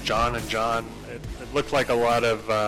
John and John. It looked like a lot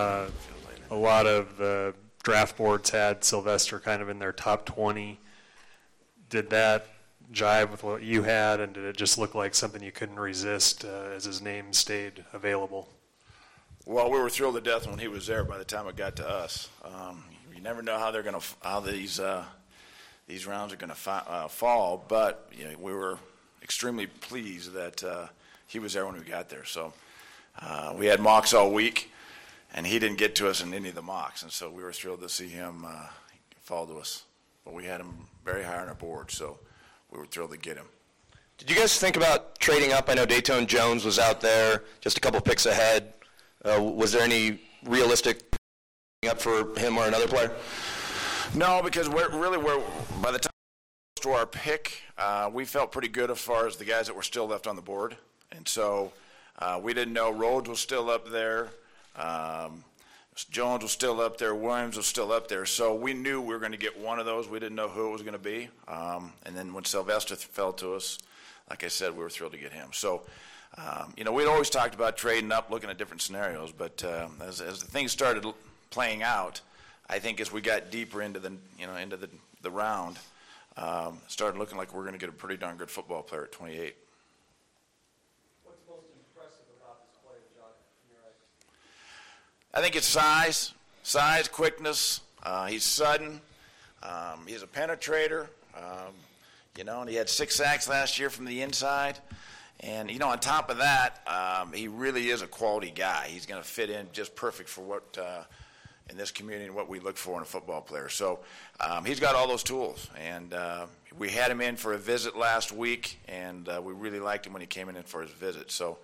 of draft boards had Sylvester kind of in their top 20. Did that jive with what you had, and did it just look like something you couldn't resist as his name stayed available? Well, we were thrilled to death when he was there. By the time it got to us, you never know how these rounds are going to fall. But we were extremely pleased that he was there when we got there. So we had mocks all week, and he didn't get to us in any of the mocks, and so we were thrilled to see him fall to us. But we had him very high on our board, so we were thrilled to get him. Did you guys think about trading up? I know Dayton Jones was out there, just a couple picks ahead. Was there any realistic up for him or another player? No, because by the time to our pick, we felt pretty good as far as the guys that were still left on the board, and so we didn't know Rhodes was still up there. Jones was still up there. Williams was still up there. So we knew we were going to get one of those. We didn't know who it was going to be. And then when Sylvester fell to us, like I said, we were thrilled to get him. So, we'd always talked about trading up, looking at different scenarios. But as the things started playing out, I think as we got deeper into the round, it started looking like we were going to get a pretty darn good football player at 28. I think it's size, quickness. He's sudden. He's a penetrator. And he had 6 sacks last year from the inside. And, on top of that, he really is a quality guy. He's going to fit in just perfect for what in this community and what we look for in a football player. So he's got all those tools. And we had him in for a visit last week, and we really liked him when he came in for his visit. So,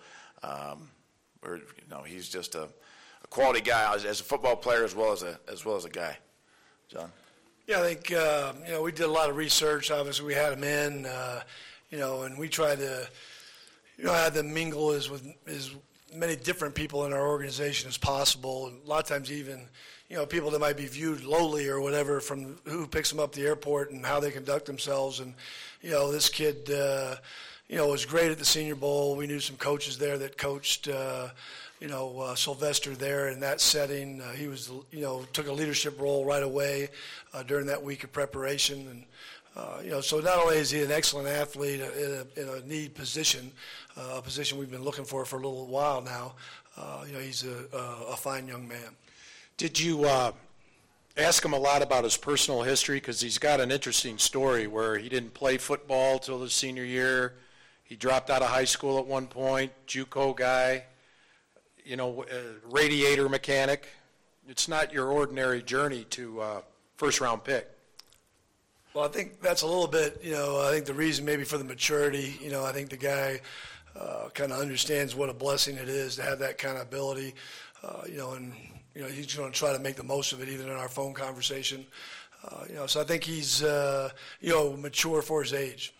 he's just a quality guy as a football player as well as a guy. John? Yeah, I think we did a lot of research. Obviously, we had him in, and we tried to have them mingle with as many different people in our organization as possible. And a lot of times, even people that might be viewed lowly or whatever from who picks them up at the airport and how they conduct themselves. And this kid, was great at the Senior Bowl. We knew some coaches there that coached. Sylvester there in that setting. He was, took a leadership role right away during that week of preparation. And, so not only is he an excellent athlete in a need position, a position we've been looking for a little while now, he's a fine young man. Did you ask him a lot about his personal history? Because he's got an interesting story where he didn't play football till his senior year. He dropped out of high school at one point, JUCO guy. Radiator mechanic. It's not your ordinary journey to first-round pick. Well, I think that's a little bit, I think the reason maybe for the maturity, I think the guy kind of understands what a blessing it is to have that kind of ability, and, he's going to try to make the most of it even in our phone conversation. So I think he's, mature for his age.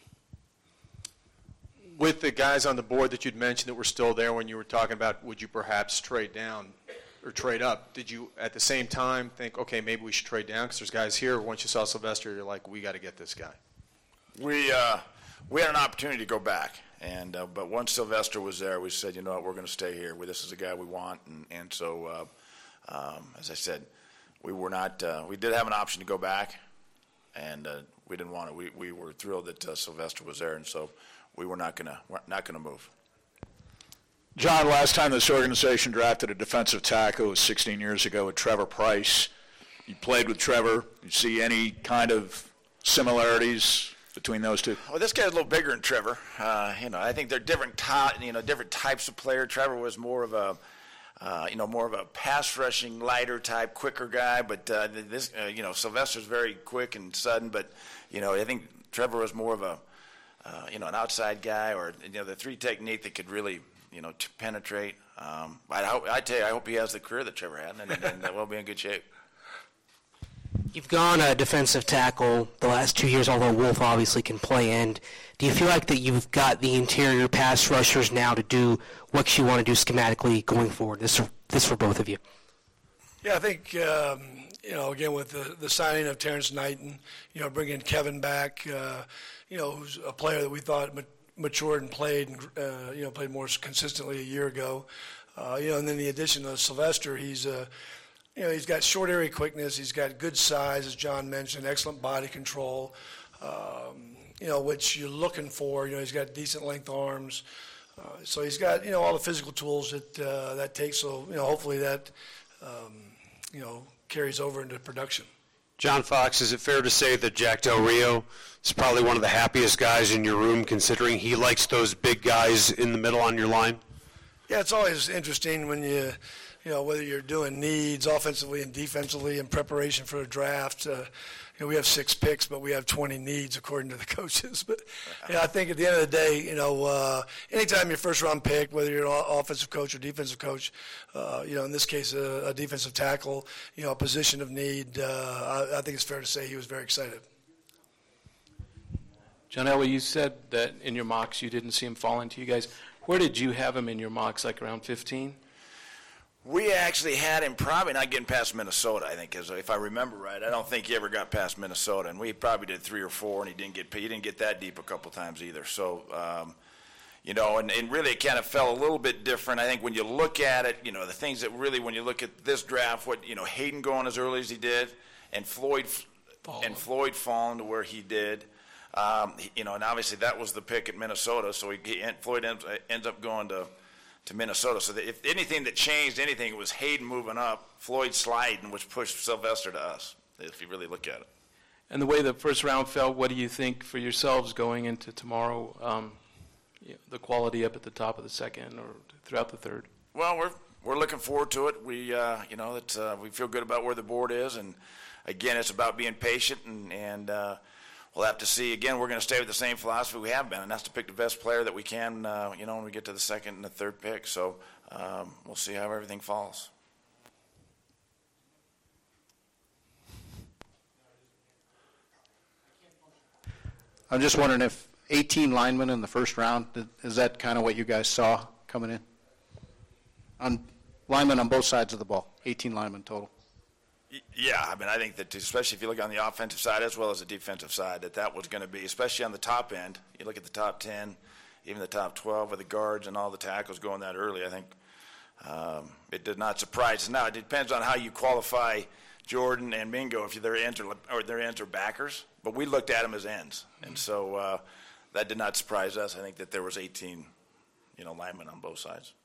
With the guys on the board that you'd mentioned that were still there when you were talking about would you perhaps trade down or trade up, did you at the same time think, okay, maybe we should trade down because there's guys here? Once you saw Sylvester, you're like, we got to get this guy. We had an opportunity to go back, and but once Sylvester was there, we said, you know what, we're going to stay here. This is the guy we want, and so as I said, we were not. We did have an option to go back, and we didn't want it. We were thrilled that Sylvester was there, and so. We were not gonna move. John, last time this organization drafted a defensive tackle was 16 years ago with Trevor Price. You played with Trevor. You see any kind of similarities between those two? Well, this guy's a little bigger than Trevor. I think they're different types of player. Trevor was more of a pass rushing, lighter type, quicker guy. But Sylvester's very quick and sudden. But I think Trevor was more of a an outside guy, or the 3 technique that could really penetrate. I tell you, I hope he has the career that Trevor had, and we'll be in good shape. You've gone a defensive tackle the last 2 years, although Wolf obviously can play end. Do you feel like that you've got the interior pass rushers now to do what you want to do schematically going forward? This for both of you. Yeah, I think again with the signing of Terrence Knighton, bringing Kevin back. Who's a player that we thought matured and played, played more consistently a year ago. And then the addition of Sylvester, he's got short area quickness. He's got good size, as John mentioned, excellent body control, which you're looking for. He's got decent length arms. So he's got, all the physical tools that takes. So, hopefully that, carries over into production. John Fox, is it fair to say that Jack Del Rio is probably one of the happiest guys in your room, considering he likes those big guys in the middle on your line? Yeah, it's always interesting when whether you're doing needs offensively and defensively in preparation for a draft. We have 6 picks, but we have 20 needs according to the coaches. But I think at the end of the day, anytime you're first round pick, whether you're an offensive coach or defensive coach, in this case a defensive tackle, a position of need, I think it's fair to say he was very excited. John Elway, you said that in your mocks you didn't see him falling to you guys. Where did you have him in your mocks, like around 15? We actually had him probably not getting past Minnesota, I think, if I remember right. I don't think he ever got past Minnesota, and we probably did 3 or 4, and he didn't get that deep a couple times either. So, and really it kind of fell a little bit different. I think when you look at it, the things that really, when you look at this draft, Hayden going as early as he did, and Floyd falling to where he did. And obviously that was the pick at Minnesota, so Floyd ends up going to Minnesota. So if anything that changed anything, it was Hayden moving up, Floyd sliding, which pushed Sylvester to us, if you really look at it. And the way the first round fell, what do you think for yourselves going into tomorrow, the quality up at the top of the second or throughout the third? Well, we're looking forward to it. We we feel good about where the board is, and again, it's about being patient and we'll have to see. Again, we're going to stay with the same philosophy we have been, and that's to pick the best player that we can, when we get to the second and the third pick. So we'll see how everything falls. I'm just wondering if 18 linemen in the first round, is that kind of what you guys saw coming in? On linemen on both sides of the ball, 18 linemen total. Yeah, I think that especially if you look on the offensive side as well as the defensive side, that was going to be, especially on the top end. You look at the top 10, even the top 12 with the guards and all the tackles going that early. I think it did not surprise us. Now, it depends on how you qualify Jordan and Mingo, if they're ends or backers. But we looked at them as ends. And so that did not surprise us. I think that there was 18, linemen on both sides.